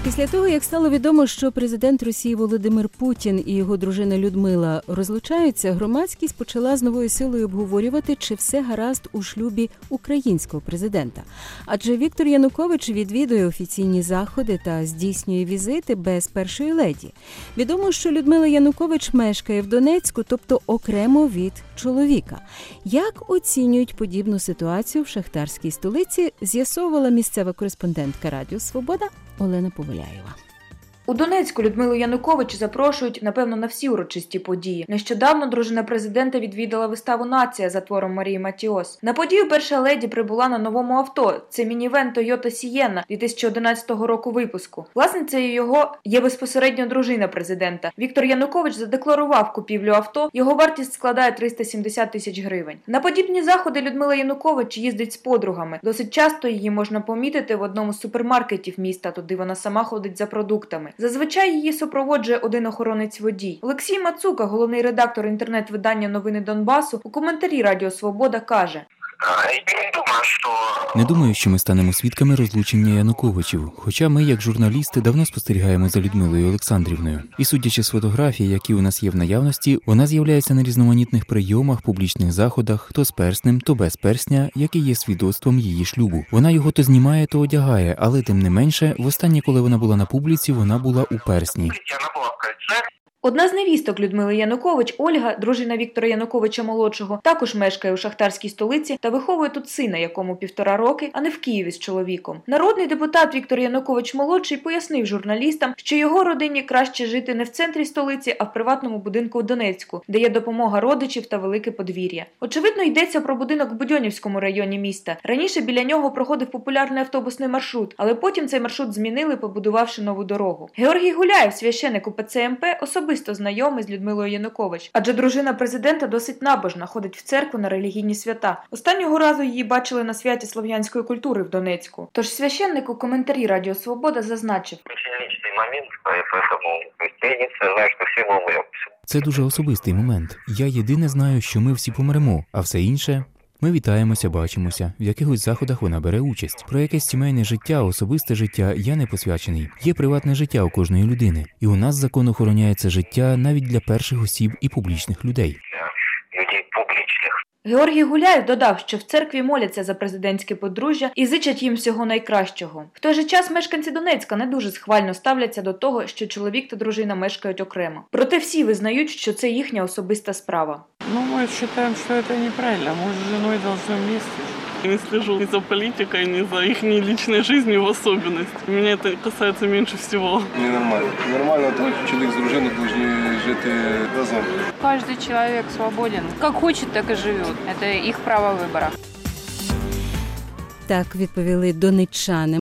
Після того, як стало відомо, що президент Росії Володимир Путін і його дружина Людмила розлучаються, громадськість почала з новою силою обговорювати, чи все гаразд у шлюбі українського президента. Адже Віктор Янукович відвідує офіційні заходи та здійснює візити без першої леді. Відомо, що Людмила Янукович мешкає в Донецьку, тобто окремо від чоловіка. Як оцінюють подібну ситуацію в шахтарській столиці, з'ясовувала місцева кореспондентка Радіо Свобода Олена Повеляєва. У Донецьку Людмилу Янукович запрошують, напевно, на всі урочисті події. Нещодавно дружина президента відвідала виставу «Нація» за твором Марії Матіос. На подію перша леді прибула на новому авто. Це мінівен Toyota Sienna 2011 року випуску. Власницею його є безпосередньо дружина президента. Віктор Янукович задекларував купівлю авто. Його вартість складає 370 тисяч гривень. На подібні заходи Людмила Янукович їздить з подругами. Досить часто її можна помітити в одному з супермаркетів міста, туди вона сама ходить за продуктами. Зазвичай її супроводжує один охоронець-водій. Олексій Мацука, головний редактор інтернет-видання «Новини Донбасу», у коментарі Радіо Свобода каже: Не думаю, що ми станемо свідками розлучення Януковичів, хоча ми, як журналісти, давно спостерігаємо за Людмилою Олександрівною. І судячи з фотографій, які у нас є в наявності, вона з'являється на різноманітних прийомах, публічних заходах, то з перснем, то без персня, який є свідоцтвом її шлюбу. Вона його то знімає, то одягає, але тим не менше, востаннє, коли вона була на публіці, вона була у персні. Одна з невісток Людмили Янукович, Ольга, дружина Віктора Януковича-молодшого, також мешкає у шахтарській столиці та виховує тут сина, якому 1,5 роки, а не в Києві з чоловіком. Народний депутат Віктор Янукович-молодший пояснив журналістам, що його родині краще жити не в центрі столиці, а в приватному будинку у Донецьку, де є допомога родичів та велике подвір'я. Очевидно, йдеться про будинок в Будьонівському районі міста. Раніше біля нього проходив популярний автобусний маршрут, але потім цей маршрут змінили, побудувавши нову дорогу. Георгій Гуляєв, священик УПЦ МП, особисто знайомий з Людмилою Янукович, адже дружина президента досить набожна, ходить в церкву на релігійні свята. Останнього разу її бачили на святі слов'янської культури в Донецьку. Тож священник у коментарі Радіо Свобода зазначив: Це дуже особистий момент. Я єдине знаю, що ми всі помремо, а все інше... Ми вітаємося, бачимося, в якихось заходах вона бере участь. Про якесь сімейне життя, особисте життя я не посвячений. Є приватне життя у кожної людини. І у нас закон охороняє це життя навіть для перших осіб і публічних людей. Георгій Гуляєв додав, що в церкві моляться за президентське подружжя і зичать їм всього найкращого. В той же час мешканці Донецька не дуже схвально ставляться до того, що чоловік та дружина мешкають окремо. Проте всі визнають, що це їхня особиста справа. Мы считаем, что это неправильно. Муж с женой должны вместе. Не слежу ни за политикой, ни за их личной жизнью в особенности. Меня это касается меньше всего. Ненормально. Нормально, то чоловік з дружиною повинні жити разом. Каждый человек свободен. Как хочет, так и живет. Это их право выбора. Так відповіли донеччани.